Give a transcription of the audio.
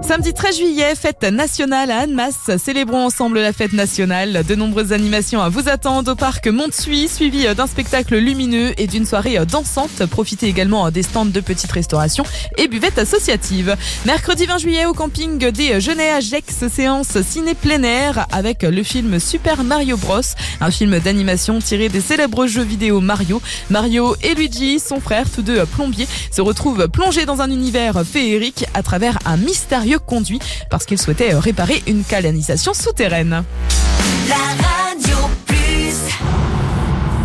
Samedi 13 juillet, fête nationale à Annemasse. Célébrons ensemble la fête nationale. De nombreuses animations vous attendent au parc Montesuie, suivi d'un spectacle lumineux et d'une soirée dansante. Profitez également des stands de petites restaurations et buvettes associatives. Mercredi 20 juillet au camping des Genêts à Gex, séance ciné plein air avec le film Super Mario Bros, un film d'animation tiré des célèbres jeux vidéo Mario. Mario et Luigi, son frère, tous deux plombiers, se retrouvent plongés dans un univers féerique à travers un mystérieux conduit parce qu'ils souhaitaient réparer une canalisation souterraine.